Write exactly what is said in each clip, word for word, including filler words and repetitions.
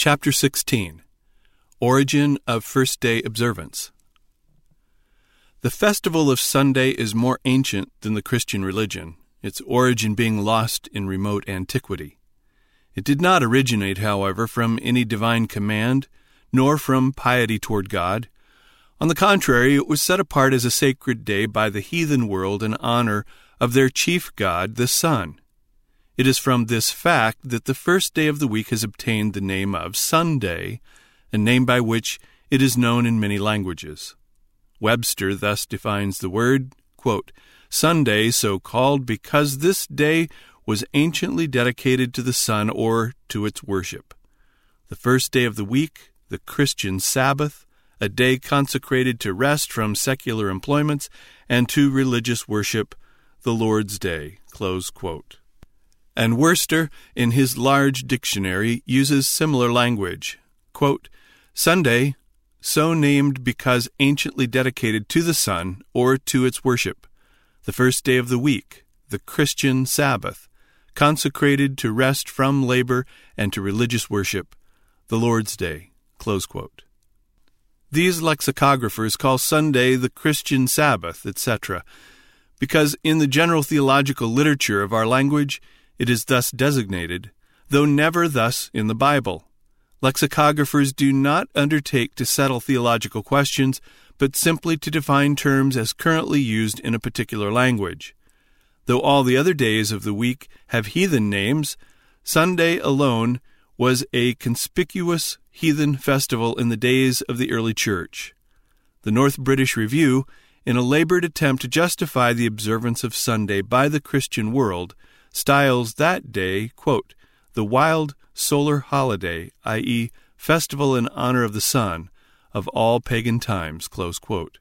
Chapter sixteen. Origin of First Day Observance. The festival of Sunday is more ancient than the Christian religion, its origin being lost in remote antiquity. It did not originate, however, from any divine command, nor from piety toward God. On the contrary, it was set apart as a sacred day by the heathen world in honor of their chief god, the sun. It is from this fact that the first day of the week has obtained the name of Sunday, a name by which it is known in many languages. Webster thus defines the word, quote, Sunday, so called because this day was anciently dedicated to the sun or to its worship. The first day of the week, the Christian Sabbath, a day consecrated to rest from secular employments and to religious worship, the Lord's Day, close quote. And Worcester, in his large dictionary, uses similar language. Quote, Sunday, so named because anciently dedicated to the sun or to its worship. The first day of the week, the Christian Sabbath, consecrated to rest from labor and to religious worship, the Lord's Day, close quote. These lexicographers call Sunday the Christian Sabbath, et cetera, because in the general theological literature of our language, it is thus designated, though never thus in the Bible. Lexicographers do not undertake to settle theological questions, but simply to define terms as currently used in a particular language. Though all the other days of the week have heathen names, Sunday alone was a conspicuous heathen festival in the days of the early church. The North British Review, in a labored attempt to justify the observance of Sunday by the Christian world, styles that day, quote, the wild solar holiday, that is, festival in honor of the sun, of all pagan times, close quote.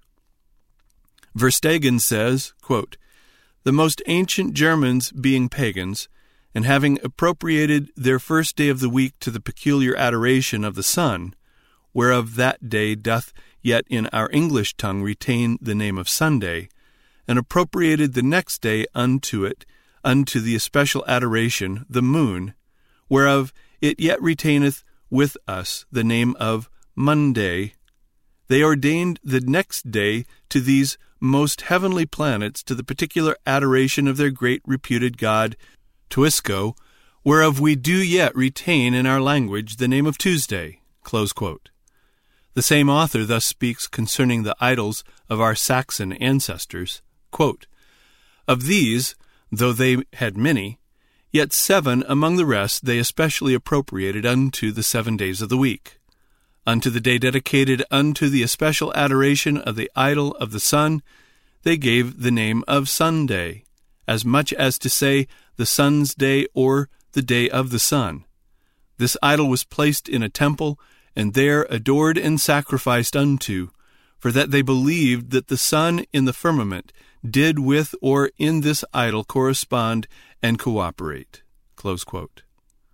Verstegen says, quote, the most ancient Germans being pagans, and having appropriated their first day of the week to the peculiar adoration of the sun, whereof that day doth yet in our English tongue retain the name of Sunday, and appropriated the next day unto it, unto the especial adoration, the moon, whereof it yet retaineth with us the name of Monday. They ordained the next day to these most heavenly planets to the particular adoration of their great reputed god, Tuisco, whereof we do yet retain in our language the name of Tuesday, close quote. The same author thus speaks concerning the idols of our Saxon ancestors, quote, of these, though they had many, yet seven among the rest they especially appropriated unto the seven days of the week. Unto the day dedicated unto the especial adoration of the idol of the sun, they gave the name of Sunday, as much as to say the sun's day or the day of the sun. This idol was placed in a temple, and there adored and sacrificed unto, for that they believed that the sun in the firmament did with or in this idol correspond and cooperate, close quote.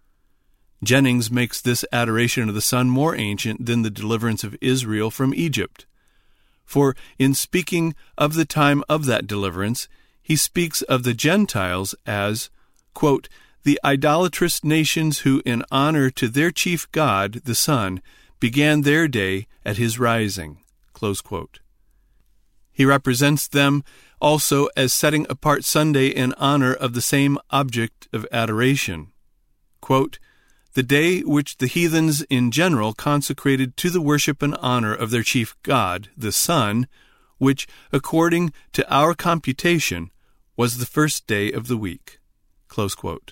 Jennings makes this adoration of the sun more ancient than the deliverance of Israel from Egypt. For in speaking of the time of that deliverance, he speaks of the Gentiles as, quote, the idolatrous nations who in honor to their chief god, the sun, began their day at his rising, close quote. He represents them also as setting apart Sunday in honor of the same object of adoration. Quote, the day which the heathens in general consecrated to the worship and honor of their chief god, the sun, which, according to our computation, was the first day of the week, close quote.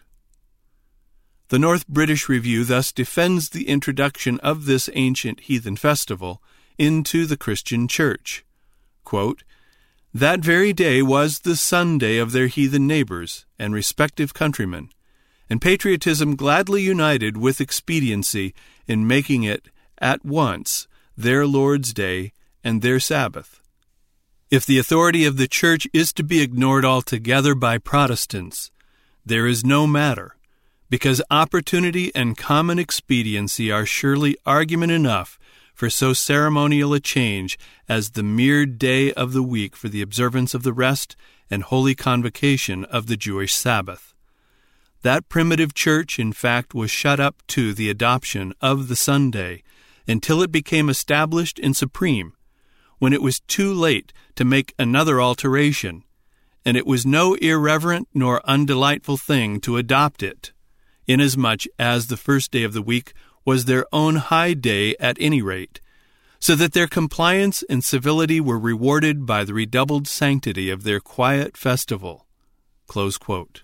The North British Review thus defends the introduction of this ancient heathen festival into the Christian church. Quote, that very day was the Sunday of their heathen neighbors and respective countrymen, and patriotism gladly united with expediency in making it at once their Lord's Day and their Sabbath. If the authority of the Church is to be ignored altogether by Protestants, there is no matter, because opportunity and common expediency are surely argument enough for so ceremonial a change as the mere day of the week for the observance of the rest and holy convocation of the Jewish Sabbath. That primitive church, in fact, was shut up to the adoption of the Sunday until it became established and supreme, when it was too late to make another alteration, and it was no irreverent nor undelightful thing to adopt it, inasmuch as the first day of the week was their own high day at any rate, so that their compliance and civility were rewarded by the redoubled sanctity of their quiet festival." Close quote.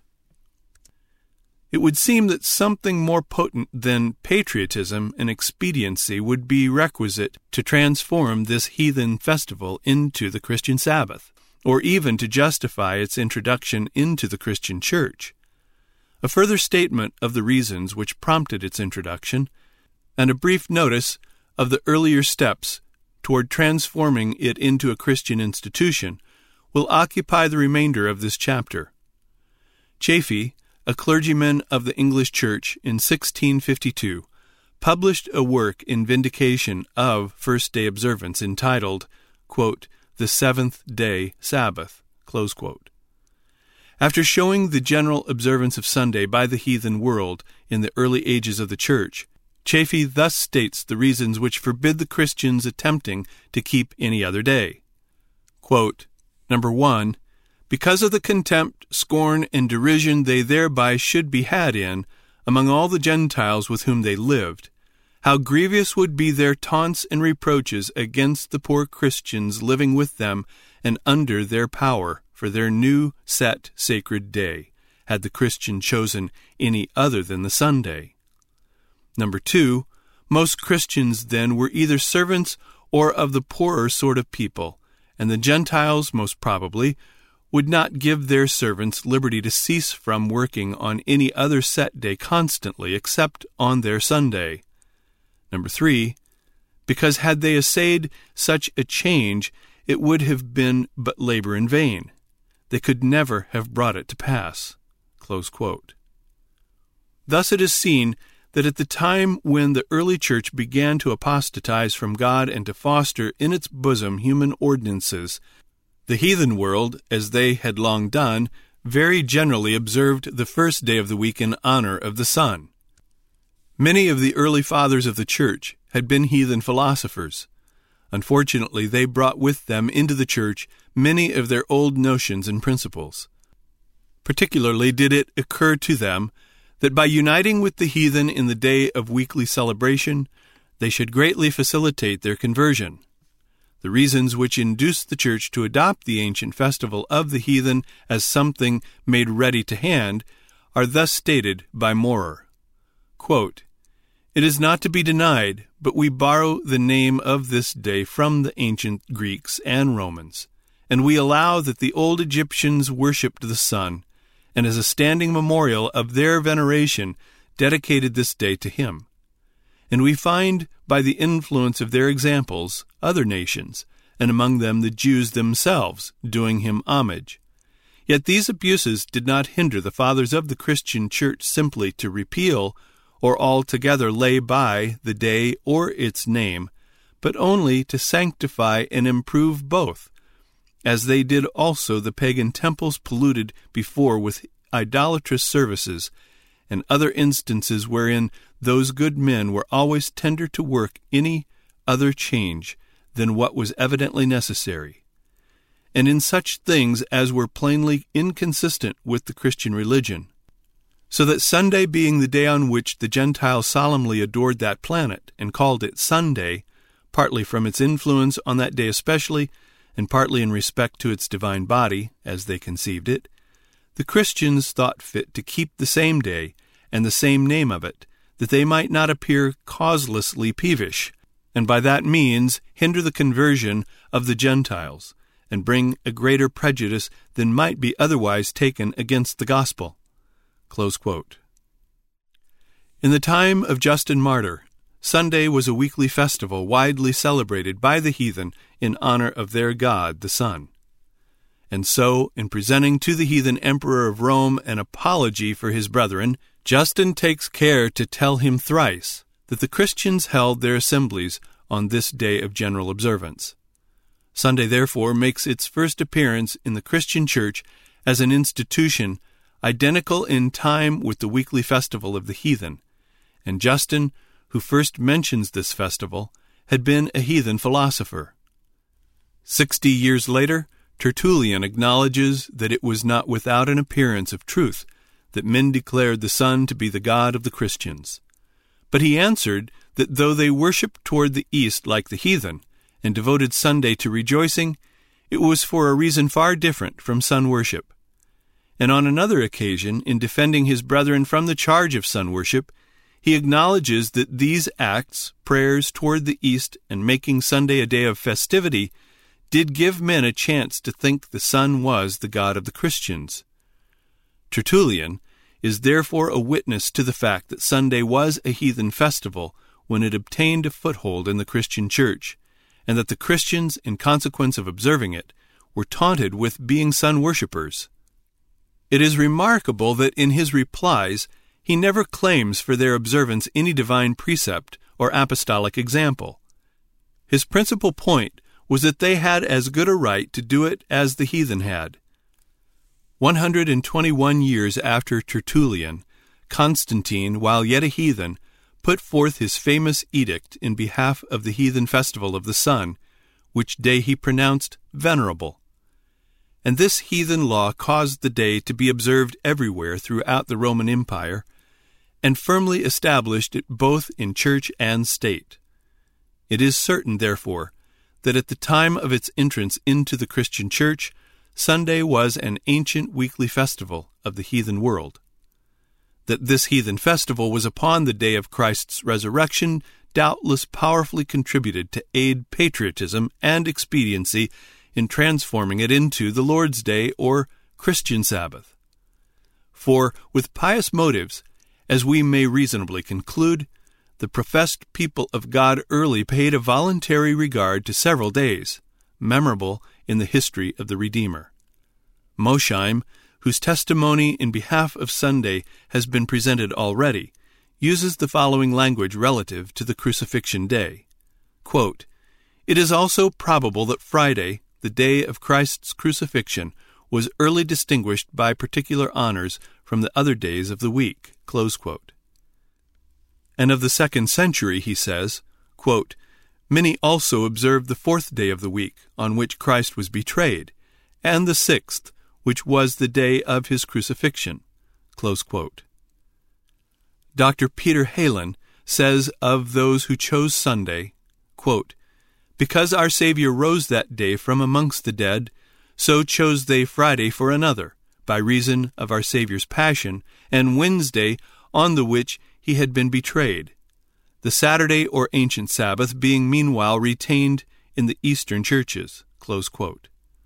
It would seem that something more potent than patriotism and expediency would be requisite to transform this heathen festival into the Christian Sabbath, or even to justify its introduction into the Christian Church. A further statement of the reasons which prompted its introduction, and a brief notice of the earlier steps toward transforming it into a Christian institution, will occupy the remainder of this chapter. Chaffee, a clergyman of the English Church in sixteen fifty-two, published a work in vindication of first-day observance entitled, quote, "The Seventh-Day Sabbath." Close quote. After showing the general observance of Sunday by the heathen world in the early ages of the Church, Chaffee thus states the reasons which forbid the Christians attempting to keep any other day. Quote, Number one, because of the contempt, scorn, and derision they thereby should be had in, among all the Gentiles with whom they lived, how grievous would be their taunts and reproaches against the poor Christians living with them and under their power for their new set sacred day, had the Christian chosen any other than the Sunday. Number two, most Christians then were either servants or of the poorer sort of people, and the Gentiles, most probably, would not give their servants liberty to cease from working on any other set day constantly except on their Sunday. Number three, because had they essayed such a change, it would have been but labor in vain. They could never have brought it to pass. Close quote. Thus it is seen that at the time when the early church began to apostatize from God and to foster in its bosom human ordinances, the heathen world, as they had long done, very generally observed the first day of the week in honor of the sun. Many of the early fathers of the church had been heathen philosophers. Unfortunately, they brought with them into the church many of their old notions and principles. Particularly did it occur to them that by uniting with the heathen in the day of weekly celebration, they should greatly facilitate their conversion. The reasons which induced the church to adopt the ancient festival of the heathen as something made ready to hand are thus stated by Maurer. Quote, "It is not to be denied, but we borrow the name of this day from the ancient Greeks and Romans, and we allow that the old Egyptians worshipped the sun, and as a standing memorial of their veneration dedicated this day to him. And we find by the influence of their examples other nations, and among them the Jews themselves, doing him homage. Yet these abuses did not hinder the fathers of the Christian church simply to repeal or altogether lay by the day or its name, but only to sanctify and improve both, as they did also the pagan temples polluted before with idolatrous services, and other instances wherein those good men were always tender to work any other change than what was evidently necessary, and in such things as were plainly inconsistent with the Christian religion. So that Sunday being the day on which the Gentiles solemnly adored that planet, and called it Sunday, partly from its influence on that day especially, and partly in respect to its divine body, as they conceived it, the Christians thought fit to keep the same day and the same name of it, that they might not appear causelessly peevish, and by that means hinder the conversion of the Gentiles, and bring a greater prejudice than might be otherwise taken against the gospel. Close quote. In the time of Justin Martyr, Sunday was a weekly festival widely celebrated by the heathen in honor of their god, the sun. And so, in presenting to the heathen emperor of Rome an apology for his brethren, Justin takes care to tell him thrice that the Christians held their assemblies on this day of general observance. Sunday, therefore, makes its first appearance in the Christian church as an institution identical in time with the weekly festival of the heathen, and Justin, who first mentions this festival, had been a heathen philosopher. Sixty years later, Tertullian acknowledges that it was not without an appearance of truth that men declared the sun to be the god of the Christians. But he answered that though they worshipped toward the east like the heathen, and devoted Sunday to rejoicing, it was for a reason far different from sun worship. And on another occasion, in defending his brethren from the charge of sun worship, he acknowledges that these acts, prayers toward the east and making Sunday a day of festivity, did give men a chance to think the sun was the god of the Christians. Tertullian is therefore a witness to the fact that Sunday was a heathen festival when it obtained a foothold in the Christian church, and that the Christians, in consequence of observing it, were taunted with being sun worshippers. It is remarkable that in his replies he never claims for their observance any divine precept or apostolic example. His principal point was that they had as good a right to do it as the heathen had. One hundred and twenty-one years after Tertullian, Constantine, while yet a heathen, put forth his famous edict in behalf of the heathen festival of the sun, which day he pronounced venerable. And this heathen law caused the day to be observed everywhere throughout the Roman Empire, and firmly established it both in church and state. It is certain, therefore, that at the time of its entrance into the Christian church, Sunday was an ancient weekly festival of the heathen world. That this heathen festival was upon the day of Christ's resurrection doubtless powerfully contributed to aid patriotism and expediency in transforming it into the Lord's Day or Christian Sabbath. For, with pious motives, as we may reasonably conclude, the professed people of God early paid a voluntary regard to several days, memorable in the history of the Redeemer. Mosheim, whose testimony in behalf of Sunday has been presented already, uses the following language relative to the crucifixion day. Quote, "It is also probable that Friday, the day of Christ's crucifixion, was early distinguished by particular honors from the other days of the week." Close quote. And of the second century, he says, quote, "Many also observed the fourth day of the week, on which Christ was betrayed, and the sixth, which was the day of his crucifixion." Close quote. Doctor Peter Halen says of those who chose Sunday, quote, "Because our Savior rose that day from amongst the dead, so chose they Friday for another, by reason of our Savior's passion, and Wednesday, on the which he had been betrayed, the Saturday or ancient Sabbath being meanwhile retained in the Eastern churches." Close quote.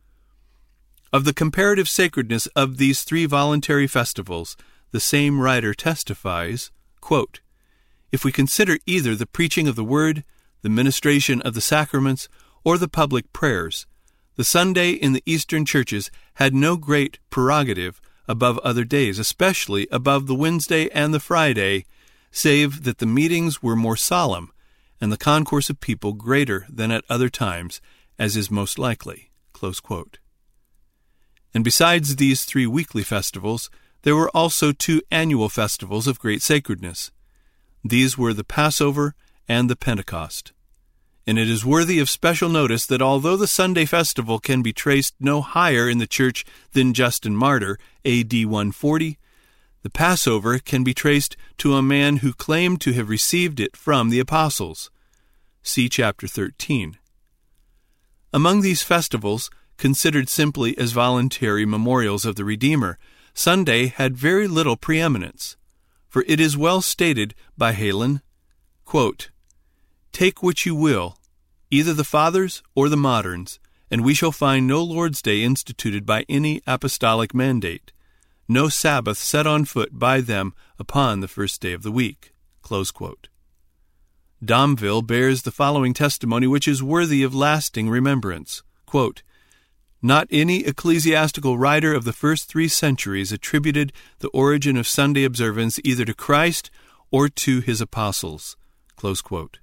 Of the comparative sacredness of these three voluntary festivals, the same writer testifies, quote, "If we consider either the preaching of the word, the ministration of the sacraments, or the public prayers, the Sunday in the Eastern churches had no great prerogative above other days, especially above the Wednesday and the Friday, save that the meetings were more solemn, and the concourse of people greater than at other times, as is most likely." Close quote. And besides these three weekly festivals, there were also two annual festivals of great sacredness. These were the Passover and the Pentecost. And it is worthy of special notice that although the Sunday festival can be traced no higher in the church than Justin Martyr, A D one forty, the Passover can be traced to a man who claimed to have received it from the apostles. See chapter thirteen. Among these festivals, considered simply as voluntary memorials of the Redeemer, Sunday had very little preeminence. For it is well stated by Halen, quote, "Take which you will, either the fathers or the moderns, and we shall find no Lord's Day instituted by any apostolic mandate, no Sabbath set on foot by them upon the first day of the week." Close quote. Domville bears the following testimony which is worthy of lasting remembrance. Quote, "Not any ecclesiastical writer of the first three centuries attributed the origin of Sunday observance either to Christ or to his apostles." Close quote.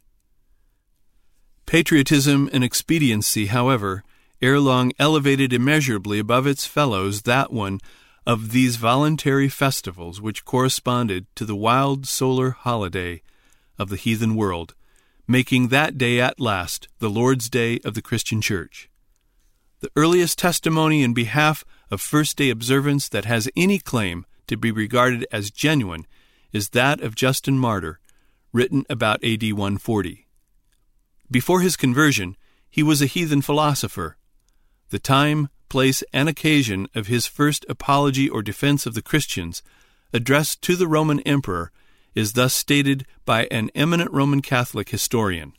Patriotism and expediency, however, ere long elevated immeasurably above its fellows that one of these voluntary festivals which corresponded to the wild solar holiday of the heathen world, making that day at last the Lord's Day of the Christian Church. The earliest testimony in behalf of first-day observance that has any claim to be regarded as genuine is that of Justin Martyr, written about A D one forty. Before his conversion, he was a heathen philosopher. The time, place, and occasion of his first apology or defense of the Christians, addressed to the Roman emperor, is thus stated by an eminent Roman Catholic historian.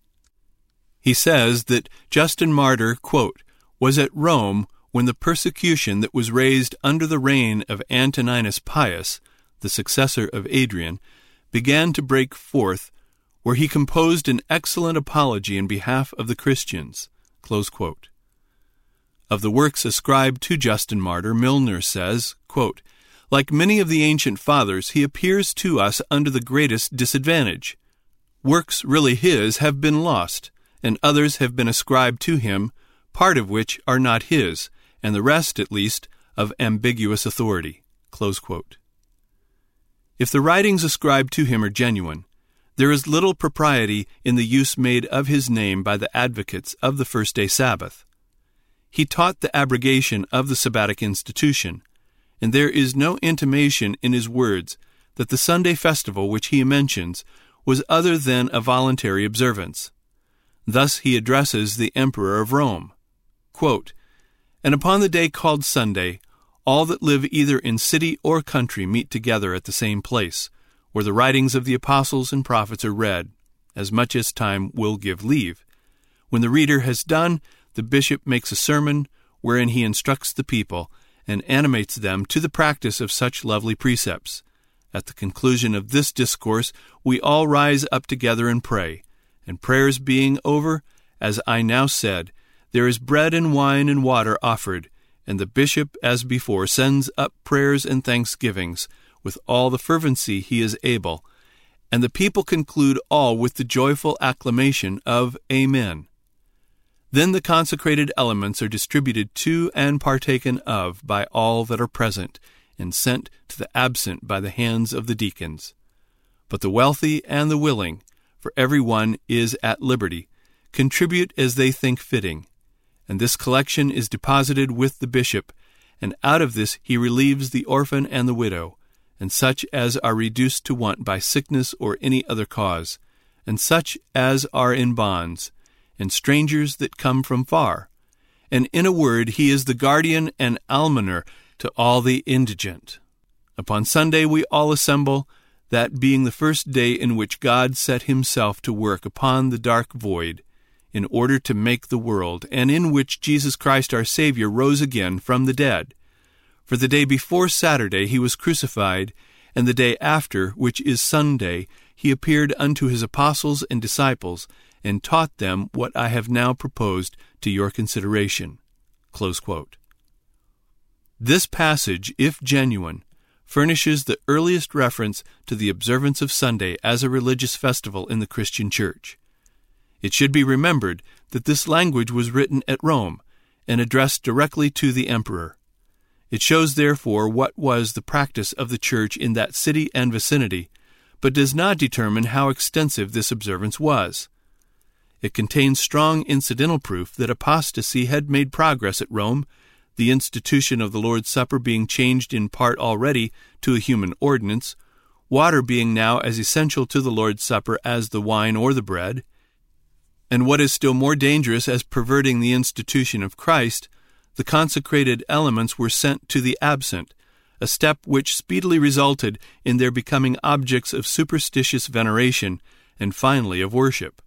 He says that Justin Martyr, quote, was at Rome when the persecution that was raised under the reign of Antoninus Pius, the successor of Adrian, began to break forth, where he composed an excellent apology in behalf of the Christians. Close quote. Of the works ascribed to Justin Martyr, Milner says, quote, like many of the ancient fathers, he appears to us under the greatest disadvantage. Works really his have been lost, and others have been ascribed to him, part of which are not his, and the rest, at least, of ambiguous authority. Close quote. If the writings ascribed to him are genuine, there is little propriety in the use made of his name by the advocates of the first-day Sabbath. He taught the abrogation of the Sabbatic institution, and there is no intimation in his words that the Sunday festival which he mentions was other than a voluntary observance. Thus he addresses the Emperor of Rome. Quote, and upon the day called Sunday, all that live either in city or country meet together at the same place, where the writings of the apostles and prophets are read, as much as time will give leave. When the reader has done, the bishop makes a sermon wherein he instructs the people and animates them to the practice of such lovely precepts. At the conclusion of this discourse, we all rise up together and pray, and prayers being over, as I now said, there is bread and wine and water offered, and the bishop, as before, sends up prayers and thanksgivings with all the fervency he is able, and the people conclude all with the joyful acclamation of Amen. Then the consecrated elements are distributed to and partaken of by all that are present, and sent to the absent by the hands of the deacons. But the wealthy and the willing, for every one is at liberty, contribute as they think fitting, and this collection is deposited with the bishop, and out of this he relieves the orphan and the widow, and such as are reduced to want by sickness or any other cause, and such as are in bonds, and strangers that come from far. And in a word, he is the guardian and almoner to all the indigent. Upon Sunday we all assemble, that being the first day in which God set himself to work upon the dark void, in order to make the world, and in which Jesus Christ our Savior rose again from the dead. For the day before Saturday he was crucified, and the day after, which is Sunday, he appeared unto his apostles and disciples, and taught them what I have now proposed to your consideration. Close quote. This passage, if genuine, furnishes the earliest reference to the observance of Sunday as a religious festival in the Christian Church. It should be remembered that this language was written at Rome and addressed directly to the emperor. It shows, therefore, what was the practice of the Church in that city and vicinity, but does not determine how extensive this observance was. It contains strong incidental proof that apostasy had made progress at Rome, the institution of the Lord's Supper being changed in part already to a human ordinance, water being now as essential to the Lord's Supper as the wine or the bread, and what is still more dangerous as perverting the institution of Christ, the consecrated elements were sent to the absent, a step which speedily resulted in their becoming objects of superstitious veneration and finally of worship.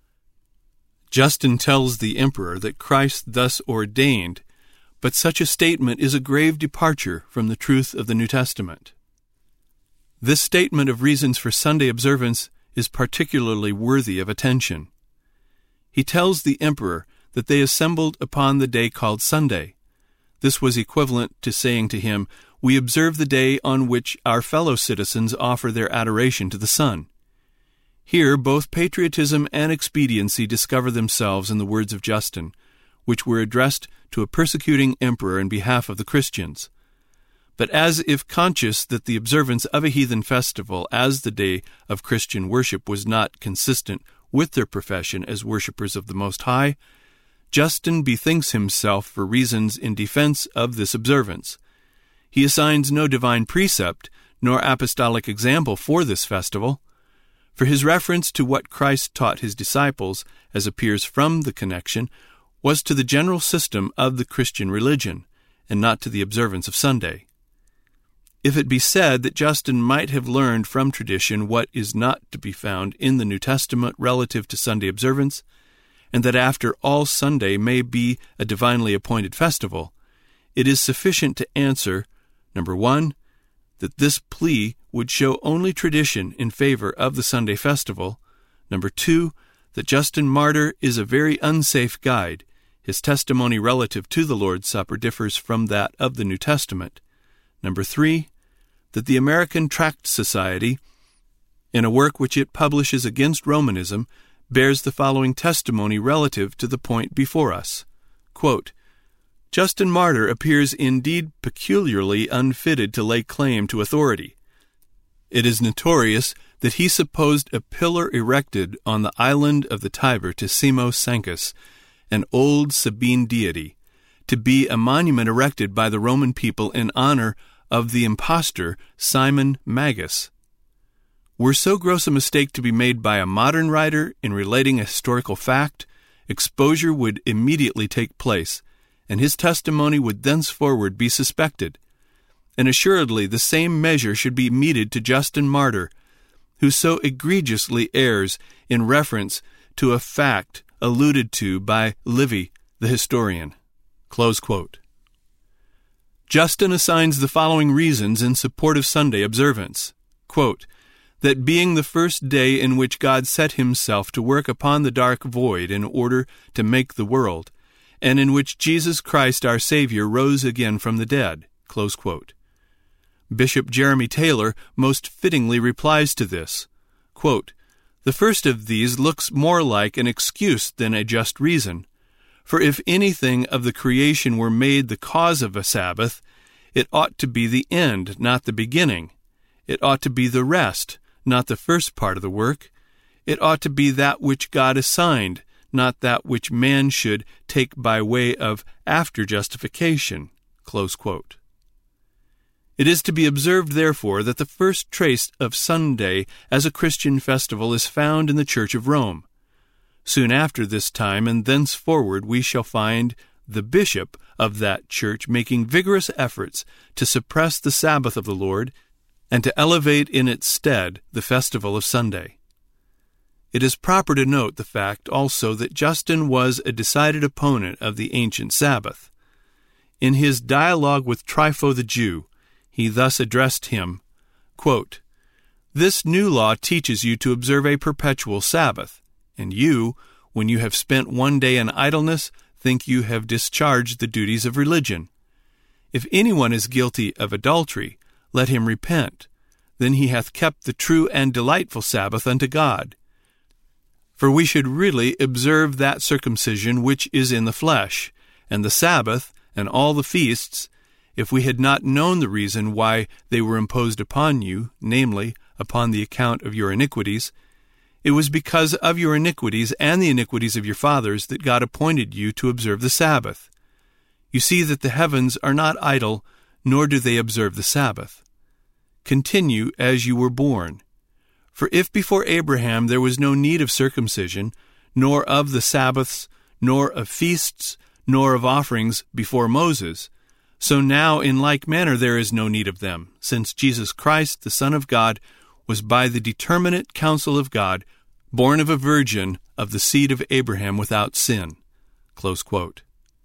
Justin tells the emperor that Christ thus ordained, but such a statement is a grave departure from the truth of the New Testament. This statement of reasons for Sunday observance is particularly worthy of attention. He tells the emperor that they assembled upon the day called Sunday. This was equivalent to saying to him, "We observe the day on which our fellow citizens offer their adoration to the sun." Here both patriotism and expediency discover themselves in the words of Justin, which were addressed to a persecuting emperor in behalf of the Christians. but as if conscious that the observance of a heathen festival as the day of Christian worship was not consistent with their profession as worshippers of the Most High, Justin bethinks himself for reasons in defense of this observance. He assigns no divine precept nor apostolic example for this festival, for his reference to what Christ taught his disciples, as appears from the connection, was to the general system of the Christian religion, and not to the observance of Sunday. If it be said that Justin might have learned from tradition what is not to be found in the New Testament relative to Sunday observance, and that after all Sunday may be a divinely appointed festival, it is sufficient to answer, number one, that this plea would show only tradition in favor of the Sunday festival, number two, that Justin Martyr is a very unsafe guide. His testimony relative to the Lord's Supper differs from that of the New Testament. Number three, that the American Tract Society, in a work which it publishes against Romanism, bears the following testimony relative to the point before us. Quote, Justin Martyr appears indeed peculiarly unfitted to lay claim to authority. It is notorious that he supposed a pillar erected on the island of the Tiber to Simo Sancus, an old Sabine deity, to be a monument erected by the Roman people in honor of the impostor Simon Magus. Were so gross a mistake to be made by a modern writer in relating a historical fact, exposure would immediately take place, and his testimony would thenceforward be suspected. And assuredly the same measure should be meted to Justin Martyr, who so egregiously errs in reference to a fact alluded to by Livy, the historian. Close quote. Justin assigns the following reasons in support of Sunday observance. Quote, that being the first day in which God set himself to work upon the dark void in order to make the world, and in which Jesus Christ our Savior rose again from the dead. Close quote. Bishop Jeremy Taylor most fittingly replies to this. Quote, the first of these looks more like an excuse than a just reason. For if anything of the creation were made the cause of a Sabbath, it ought to be the end, not the beginning. It ought to be the rest, not the first part of the work. It ought to be that which God assigned, not that which man should take by way of after justification. Close quote. It is to be observed, therefore, that the first trace of Sunday as a Christian festival is found in the Church of Rome. Soon after this time and thenceforward we shall find the bishop of that church making vigorous efforts to suppress the Sabbath of the Lord and to elevate in its stead the festival of Sunday. It is proper to note the fact also that Justin was a decided opponent of the ancient Sabbath. In his dialogue with Trypho the Jew, he thus addressed him, quote, this new law teaches you to observe a perpetual Sabbath, and you, when you have spent one day in idleness, think you have discharged the duties of religion. If anyone is guilty of adultery, let him repent. Then he hath kept the true and delightful Sabbath unto God. For we should really observe that circumcision which is in the flesh, and the Sabbath, and all the feasts, if we had not known the reason why they were imposed upon you, namely, upon the account of your iniquities. It was because of your iniquities and the iniquities of your fathers that God appointed you to observe the Sabbath. You see that the heavens are not idle, nor do they observe the Sabbath. Continue as you were born. For if before Abraham there was no need of circumcision, nor of the Sabbaths, nor of feasts, nor of offerings before Moses, so now in like manner there is no need of them, since Jesus Christ, the Son of God, was by the determinate counsel of God, born of a virgin of the seed of Abraham without sin. Close quote.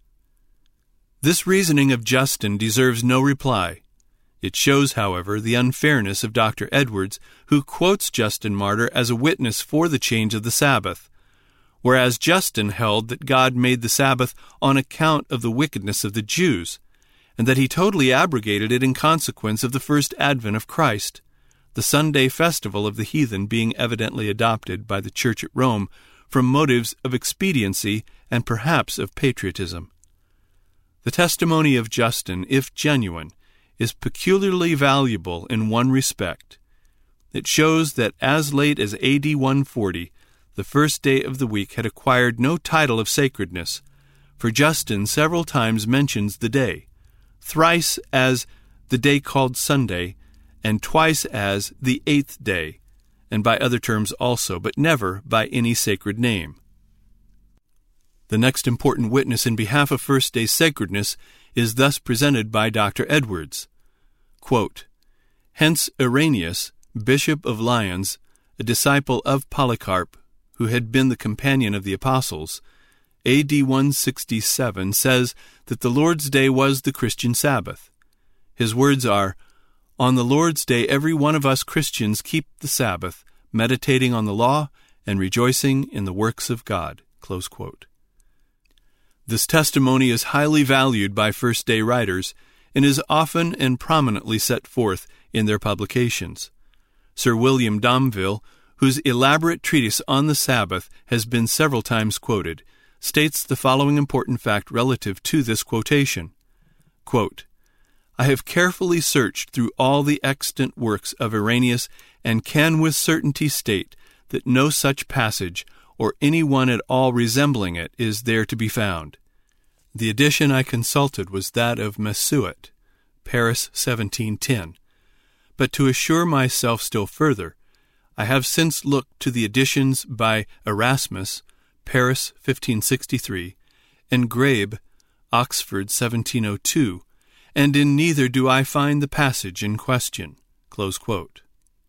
This reasoning of Justin deserves no reply. It shows, however, the unfairness of Doctor Edwards, who quotes Justin Martyr as a witness for the change of the Sabbath, whereas Justin held that God made the Sabbath on account of the wickedness of the Jews, and that he totally abrogated it in consequence of the first advent of Christ, the Sunday festival of the heathen being evidently adopted by the Church at Rome from motives of expediency and perhaps of patriotism. The testimony of Justin, if genuine, is peculiarly valuable in one respect. It shows that as late as A D one forty, the first day of the week had acquired no title of sacredness, for Justin several times mentions the day, thrice as the day called Sunday, and twice as the eighth day, and by other terms also, but never by any sacred name. The next important witness in behalf of first day sacredness is thus presented by Doctor Edwards. Quote, "Hence Irenaeus, Bishop of Lyons, a disciple of Polycarp, who had been the companion of the apostles, A D one sixty-seven, says that the Lord's Day was the Christian Sabbath. His words are, 'On the Lord's Day every one of us Christians keep the Sabbath, meditating on the law and rejoicing in the works of God.'" Close quote. This testimony is highly valued by first-day writers and is often and prominently set forth in their publications. Sir William Domville, whose elaborate treatise on the Sabbath has been several times quoted, states the following important fact relative to this quotation. Quote, "I have carefully searched through all the extant works of Irenaeus and can with certainty state that no such passage, or any one at all resembling it, is there to be found. The edition I consulted was that of Massuet, Paris seventeen ten. But to assure myself still further, I have since looked to the editions by Erasmus, Paris fifteen sixty-three, and Grabe, Oxford seventeen oh two, and in neither do I find the passage in question." Close quote.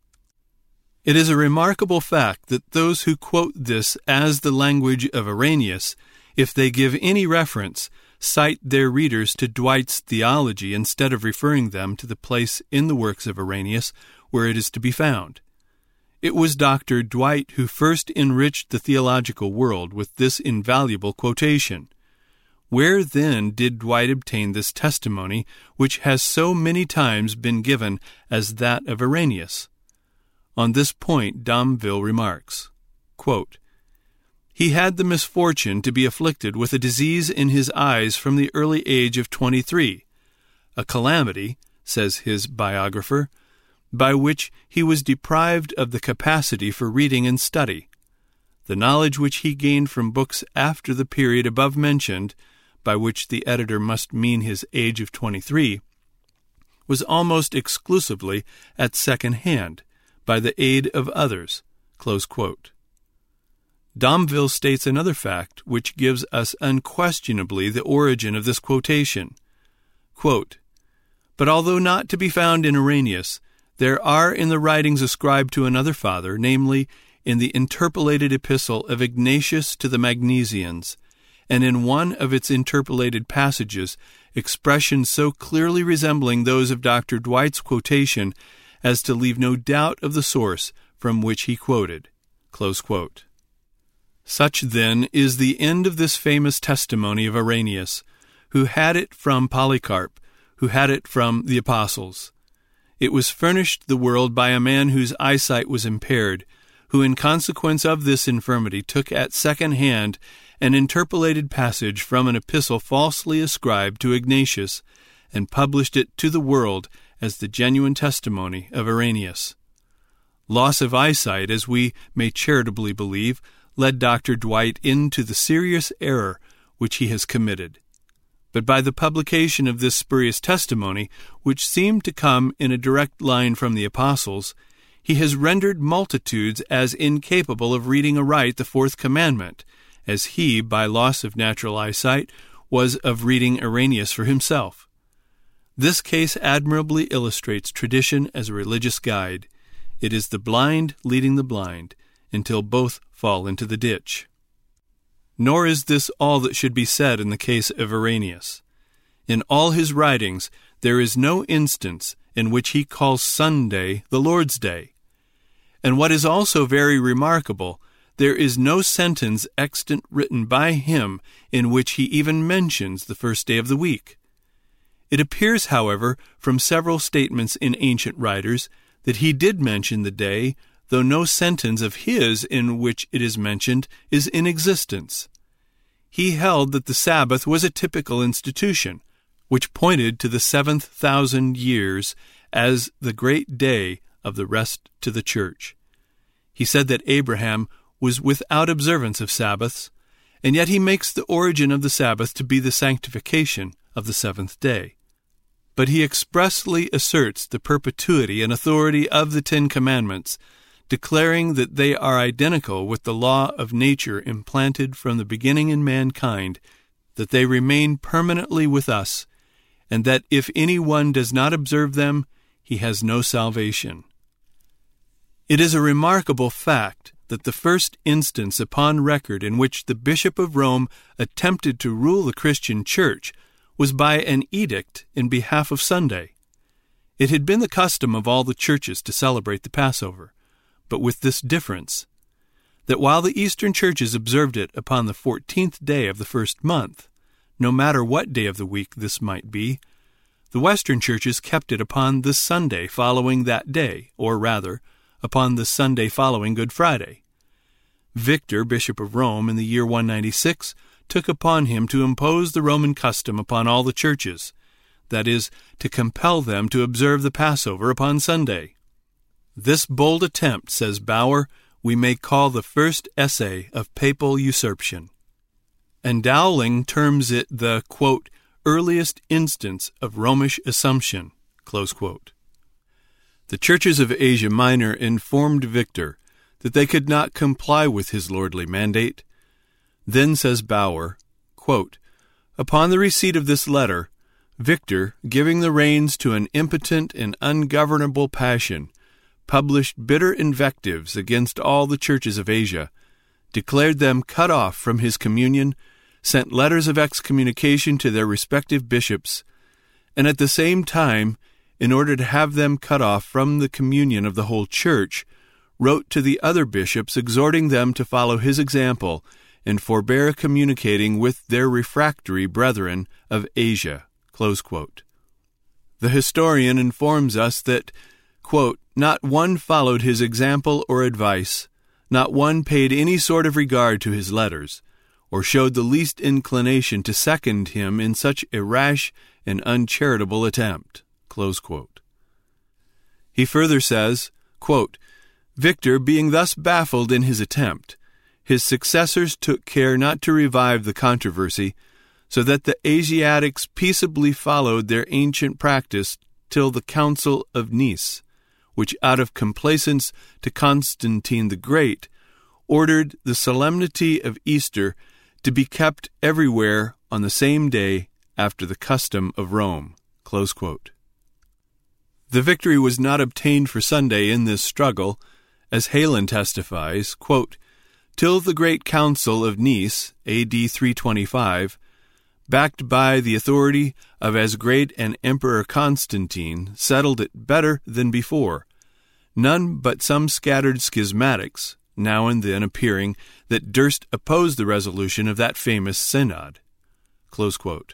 It is a remarkable fact that those who quote this as the language of Irenaeus, if they give any reference, cite their readers to Dwight's theology instead of referring them to the place in the works of Irenaeus where it is to be found. It was Doctor Dwight who first enriched the theological world with this invaluable quotation. Where then did Dwight obtain this testimony which has so many times been given as that of Irenaeus? On this point Domville remarks, quote, "He had the misfortune to be afflicted with a disease in his eyes from the early age of twenty-three, a calamity, says his biographer, by which he was deprived of the capacity for reading and study. The knowledge which he gained from books after the period above mentioned, by which the editor must mean his age of twenty-three, was almost exclusively at second hand, by the aid of others." Close quote. Domville states another fact which gives us unquestionably the origin of this quotation. Quote, "But although not to be found in Irenaeus, there are in the writings ascribed to another father, namely, in the interpolated epistle of Ignatius to the Magnesians, and in one of its interpolated passages, expressions so clearly resembling those of Doctor Dwight's quotation as to leave no doubt of the source from which he quoted." Close quote. Such, then, is the end of this famous testimony of Irenaeus, who had it from Polycarp, who had it from the apostles. It was furnished the world by a man whose eyesight was impaired, who in consequence of this infirmity took at second hand an interpolated passage from an epistle falsely ascribed to Ignatius, and published it to the world as the genuine testimony of Irenaeus. Loss of eyesight, as we may charitably believe, led Doctor Dwight into the serious error which he has committed. But by the publication of this spurious testimony, which seemed to come in a direct line from the apostles, he has rendered multitudes as incapable of reading aright the fourth commandment, as he, by loss of natural eyesight, was of reading Irenaeus for himself. This case admirably illustrates tradition as a religious guide. It is the blind leading the blind, until both fall into the ditch. Nor is this all that should be said in the case of Irenaeus. In all his writings, there is no instance in which he calls Sunday the Lord's Day. And what is also very remarkable, there is no sentence extant written by him in which he even mentions the first day of the week. It appears, however, from several statements in ancient writers, that he did mention the day, though no sentence of his in which it is mentioned is in existence. He held that the Sabbath was a typical institution, which pointed to the seventh thousand years as the great day of the rest to the church. He said that Abraham was without observance of Sabbaths, and yet he makes the origin of the Sabbath to be the sanctification of the seventh day. But he expressly asserts the perpetuity and authority of the Ten Commandments, declaring that they are identical with the law of nature implanted from the beginning in mankind, that they remain permanently with us, and that if anyone does not observe them, he has no salvation. It is a remarkable fact that the first instance upon record in which the Bishop of Rome attempted to rule the Christian Church was by an edict in behalf of Sunday. It had been the custom of all the churches to celebrate the Passover, but with this difference, that while the Eastern churches observed it upon the fourteenth day of the first month, no matter what day of the week this might be, the Western churches kept it upon the Sunday following that day, or rather, upon the Sunday following Good Friday. Victor, Bishop of Rome, in the year one ninety-six, took upon him to impose the Roman custom upon all the churches, that is, to compel them to observe the Passover upon Sunday. This bold attempt, says Bauer, we may call the first essay of papal usurpation. And Dowling terms it the, quote, earliest instance of Romish assumption, close quote. The churches of Asia Minor informed Victor that they could not comply with his lordly mandate. Then says Bauer, quote, upon the receipt of this letter, Victor, giving the reins to an impotent and ungovernable passion, published bitter invectives against all the churches of Asia, declared them cut off from his communion, sent letters of excommunication to their respective bishops, and at the same time, in order to have them cut off from the communion of the whole church, wrote to the other bishops exhorting them to follow his example and forbear communicating with their refractory brethren of Asia. Close quote. The historian informs us that, quote, not one followed his example or advice, not one paid any sort of regard to his letters, or showed the least inclination to second him in such a rash and uncharitable attempt. Close quote. He further says, quote, Victor being thus baffled in his attempt, his successors took care not to revive the controversy, so that the Asiatics peaceably followed their ancient practice till the Council of Nice, which out of complaisance to Constantine the Great, ordered the solemnity of Easter to be kept everywhere on the same day after the custom of Rome. Close quote. The victory was not obtained for Sunday in this struggle, as Heylin testifies, quote, till the great council of Nice, A D three twenty-five, backed by the authority of as great an Emperor Constantine, settled it better than before, none but some scattered schismatics, now and then appearing, that durst oppose the resolution of that famous synod. Close quote.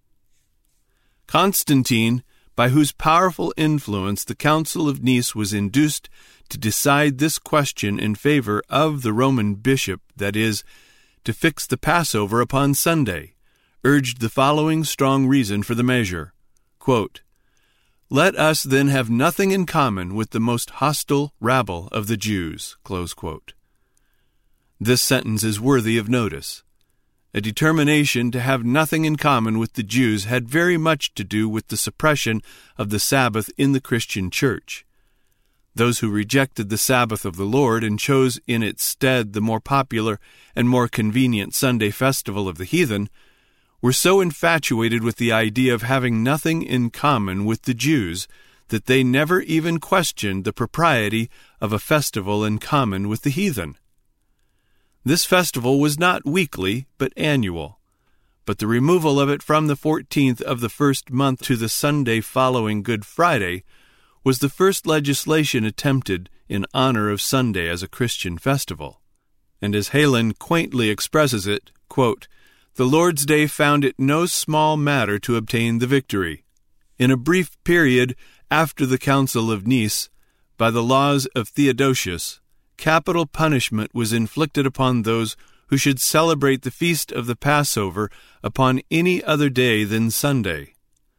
Constantine, by whose powerful influence the Council of Nice was induced to decide this question in favor of the Roman bishop, that is, to fix the Passover upon Sunday, urged the following strong reason for the measure. Quote, let us then have nothing in common with the most hostile rabble of the Jews. Close quote. This sentence is worthy of notice. A determination to have nothing in common with the Jews had very much to do with the suppression of the Sabbath in the Christian church. Those who rejected the Sabbath of the Lord and chose in its stead the more popular and more convenient Sunday festival of the heathen were so infatuated with the idea of having nothing in common with the Jews that they never even questioned the propriety of a festival in common with the heathen. This festival was not weekly, but annual, but the removal of it from the fourteenth of the first month to the Sunday following Good Friday was the first legislation attempted in honor of Sunday as a Christian festival. And as Heylin quaintly expresses it, quote, the Lord's Day found it no small matter to obtain the victory. In a brief period after the Council of Nice, by the laws of Theodosius, capital punishment was inflicted upon those who should celebrate the feast of the Passover upon any other day than Sunday.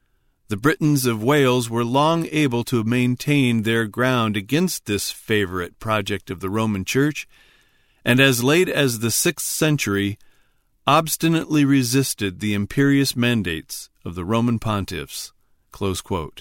The Britons of Wales were long able to maintain their ground against this favorite project of the Roman Church, and as late as the sixth century, obstinately resisted the imperious mandates of the Roman pontiffs." Close quote.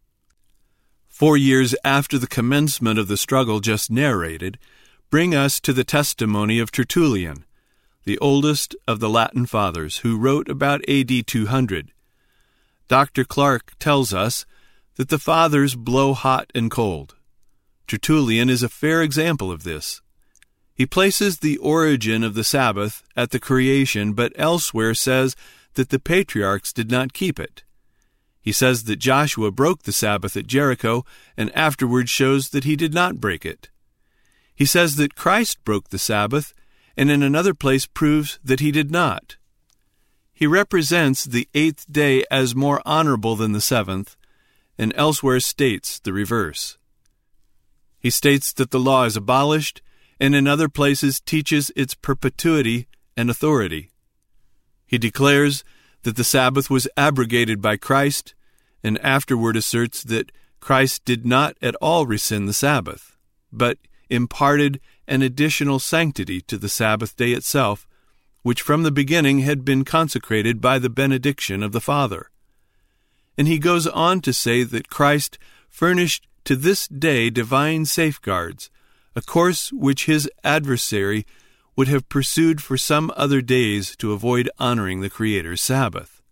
Four years after the commencement of the struggle just narrated, bring us to the testimony of Tertullian, the oldest of the Latin fathers, who wrote about A D two hundred. Doctor Clark tells us that the fathers blow hot and cold. Tertullian is a fair example of this. He places the origin of the Sabbath at the creation, but elsewhere says that the patriarchs did not keep it. He says that Joshua broke the Sabbath at Jericho, and afterward shows that he did not break it. He says that Christ broke the Sabbath, and in another place proves that he did not. He represents the eighth day as more honorable than the seventh, and elsewhere states the reverse. He states that the law is abolished, and in other places teaches its perpetuity and authority. He declares that the Sabbath was abrogated by Christ, and afterward asserts that Christ did not at all rescind the Sabbath, but imparted an additional sanctity to the Sabbath day itself, which from the beginning had been consecrated by the benediction of the Father. And he goes on to say that Christ furnished to this day divine safeguards, a course which his adversary would have pursued for some other days to avoid honoring the Creator's Sabbath.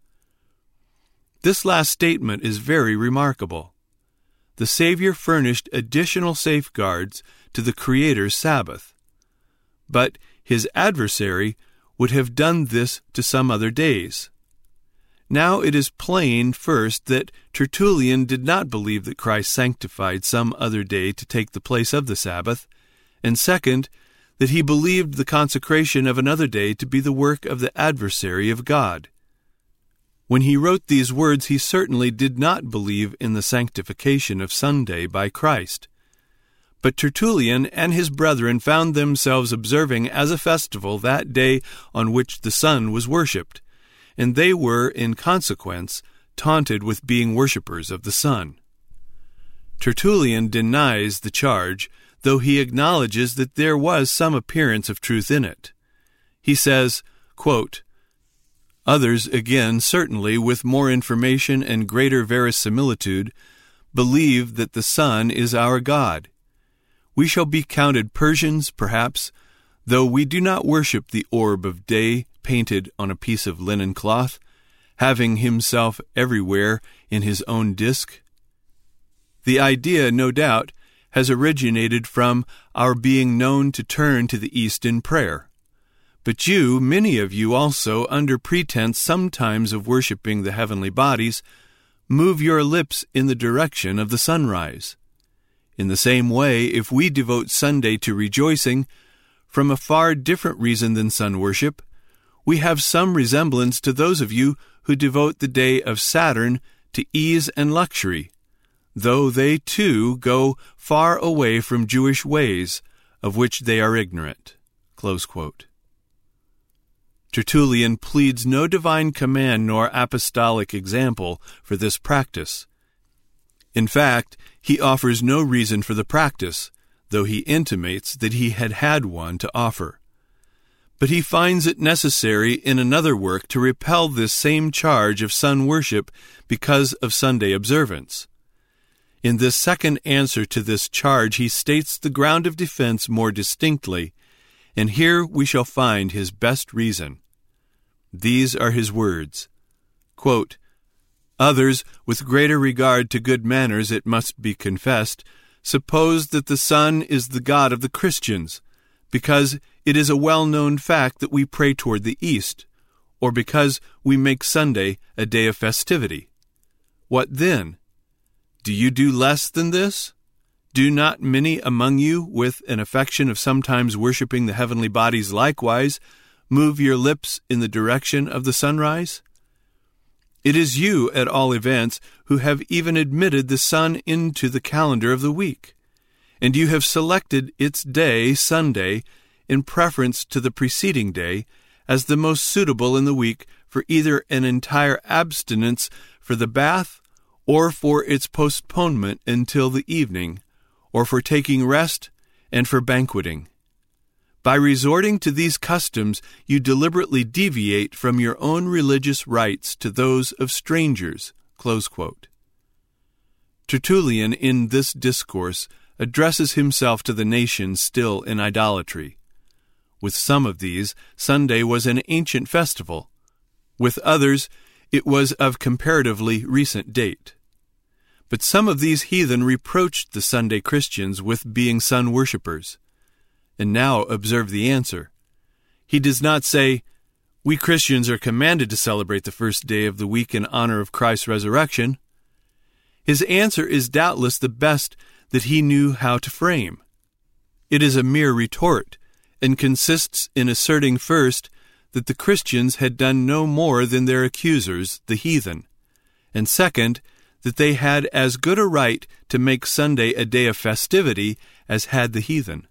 This last statement is very remarkable. The Savior furnished additional safeguards to the Creator's Sabbath, but his adversary would have done this to some other days. Now it is plain, first, that Tertullian did not believe that Christ sanctified some other day to take the place of the Sabbath, and second, that he believed the consecration of another day to be the work of the adversary of God. When he wrote these words, he certainly did not believe in the sanctification of Sunday by Christ. But Tertullian and his brethren found themselves observing as a festival that day on which the sun was worshipped, and they were, in consequence, taunted with being worshippers of the sun. Tertullian denies the charge, though he acknowledges that there was some appearance of truth in it. He says, quote, "Others, again, certainly with more information and greater verisimilitude, believe that the sun is our God. We shall be counted Persians, perhaps, though we do not worship the orb of day painted on a piece of linen cloth, having himself everywhere in his own disk. The idea, no doubt, has originated from our being known to turn to the east in prayer. But you, many of you also, under pretense sometimes of worshipping the heavenly bodies, move your lips in the direction of the sunrise. In the same way, if we devote Sunday to rejoicing, from a far different reason than sun worship, we have some resemblance to those of you who devote the day of Saturn to ease and luxury, though they too go far away from Jewish ways, of which they are ignorant." Close quote. Tertullian pleads no divine command nor apostolic example for this practice. In fact, he offers no reason for the practice, though he intimates that he had had one to offer. But he finds it necessary in another work to repel this same charge of sun worship because of Sunday observance. In this second answer to this charge, he states the ground of defense more distinctly, and here we shall find his best reason. These are his words, quote, "Others, with greater regard to good manners, it must be confessed, suppose that the sun is the God of the Christians, because it is a well-known fact that we pray toward the east, or because we make Sunday a day of festivity. What then? Do you do less than this? Do not many among you, with an affection of sometimes worshipping the heavenly bodies likewise, move your lips in the direction of the sunrise? It is you, at all events, who have even admitted the sun into the calendar of the week, and you have selected its day, Sunday, in preference to the preceding day, as the most suitable in the week for either an entire abstinence for the bath or for its postponement until the evening, or for taking rest and for banqueting. By resorting to these customs, you deliberately deviate from your own religious rights to those of strangers." Close quote. Tertullian, in this discourse, addresses himself to the nations still in idolatry. With some of these, Sunday was an ancient festival. With others, it was of comparatively recent date. But some of these heathen reproached the Sunday Christians with being sun worshippers. And now observe the answer. He does not say, "We Christians are commanded to celebrate the first day of the week in honor of Christ's resurrection." His answer is doubtless the best that he knew how to frame. It is a mere retort, and consists in asserting first that the Christians had done no more than their accusers, the heathen, and second, that they had as good a right to make Sunday a day of festivity as had the heathen.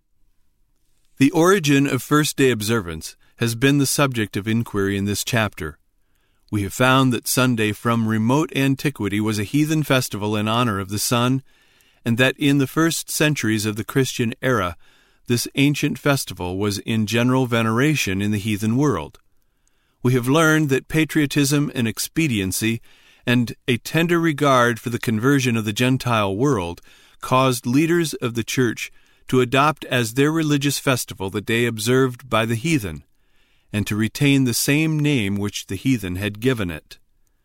The origin of first-day observance has been the subject of inquiry in this chapter. We have found that Sunday from remote antiquity was a heathen festival in honor of the sun, and that in the first centuries of the Christian era, this ancient festival was in general veneration in the heathen world. We have learned that patriotism and expediency and a tender regard for the conversion of the Gentile world caused leaders of the church to adopt as their religious festival the day observed by the heathen, and to retain the same name which the heathen had given it.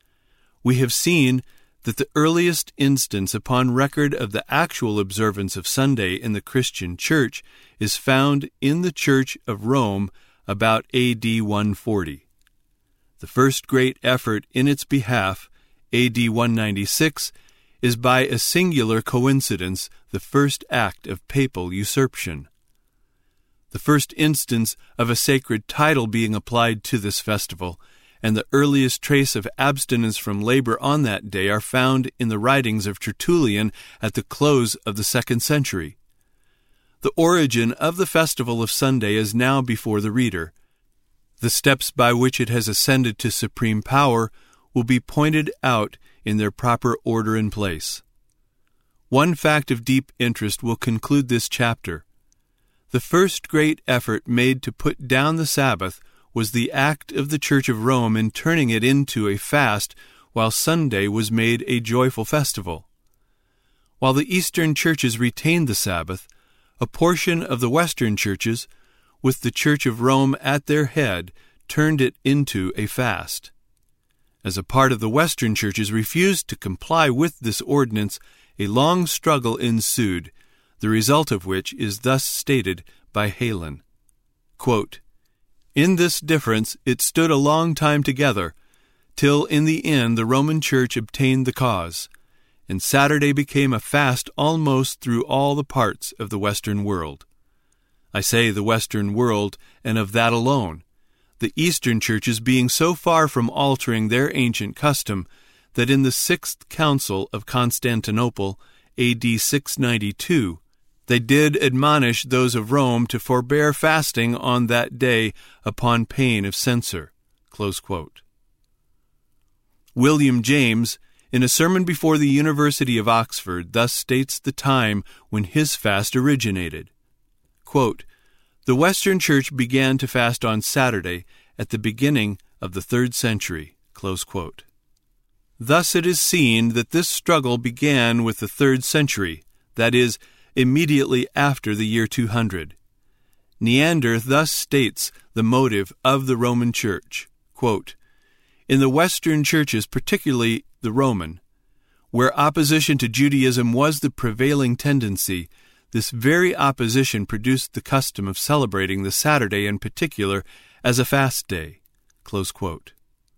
We have seen that the earliest instance upon record of the actual observance of Sunday in the Christian church is found in the Church of Rome about A D one forty. The first great effort in its behalf, A D one ninety-six, is by a singular coincidence the first act of papal usurpation. The first instance of a sacred title being applied to this festival, and the earliest trace of abstinence from labor on that day are found in the writings of Tertullian at the close of the second century. The origin of the festival of Sunday is now before the reader. The steps by which it has ascended to supreme power will be pointed out in their proper order and place. One fact of deep interest will conclude this chapter. The first great effort made to put down the Sabbath was the act of the Church of Rome in turning it into a fast, while Sunday was made a joyful festival. While the Eastern churches retained the Sabbath, a portion of the Western churches, with the Church of Rome at their head, turned it into a fast. As a part of the Western churches refused to comply with this ordinance, a long struggle ensued, the result of which is thus stated by Heylin. Quote, "In this difference it stood a long time together, till in the end the Roman Church obtained the cause, and Saturday became a fast almost through all the parts of the Western world. I say the Western world, and of that alone, the Eastern churches being so far from altering their ancient custom that in the Sixth Council of Constantinople, A D six ninety-two, they did admonish those of Rome to forbear fasting on that day upon pain of censure." Close quote. William James, in a sermon before the University of Oxford, thus states the time when his fast originated. Quote, "The Western Church began to fast on Saturday at the beginning of the third century." Close quote. Thus it is seen that this struggle began with the third century, that is, immediately after the year two hundred. Neander thus states the motive of the Roman Church. Quote, "In the Western churches, particularly the Roman, where opposition to Judaism was the prevailing tendency, this very opposition produced the custom of celebrating the Saturday in particular as a fast day." Close quote.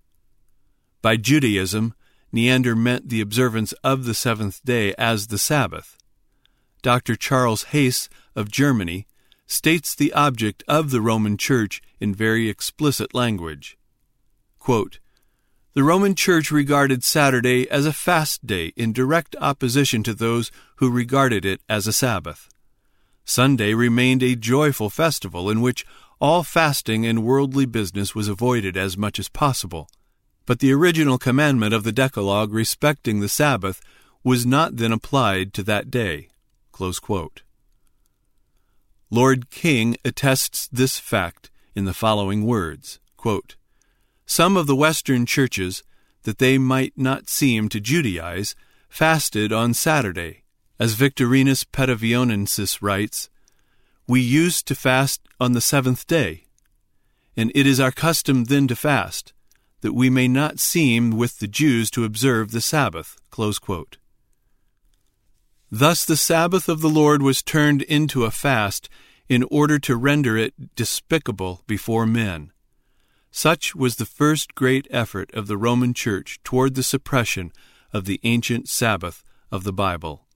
By Judaism, Neander meant the observance of the seventh day as the Sabbath. Doctor Charles Hayes of Germany states the object of the Roman Church in very explicit language. Quote, "The Roman Church regarded Saturday as a fast day in direct opposition to those who regarded it as a Sabbath. Sunday remained a joyful festival in which all fasting and worldly business was avoided as much as possible. But the original commandment of the Decalogue respecting the Sabbath was not then applied to that day." Close quote. Lord King attests this fact in the following words, quote, "Some of the Western churches, that they might not seem to Judaize, fasted on Saturday. As Victorinus Petavionensis writes, we used to fast on the seventh day, and it is our custom then to fast, that we may not seem with the Jews to observe the Sabbath." Close quote. Thus the Sabbath of the Lord was turned into a fast in order to render it despicable before men. Such was the first great effort of the Roman Church toward the suppression of the ancient Sabbath of the Bible.